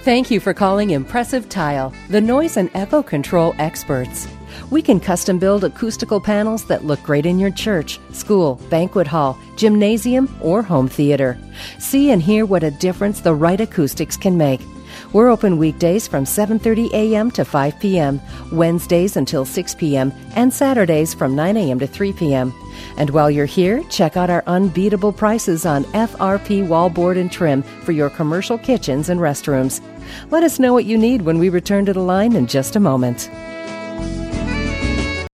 Thank you for calling Impressive Tile, the noise and echo control experts. We can custom build acoustical panels that look great in your church, school, banquet hall, gymnasium, or home theater. See and hear what a difference the right acoustics can make. We're open weekdays from 7:30 a.m. to 5 p.m., Wednesdays until 6 p.m., and Saturdays from 9 a.m. to 3 p.m. And while you're here, check out our unbeatable prices on FRP wallboard and trim for your commercial kitchens and restrooms. Let us know what you need when we return to the line in just a moment.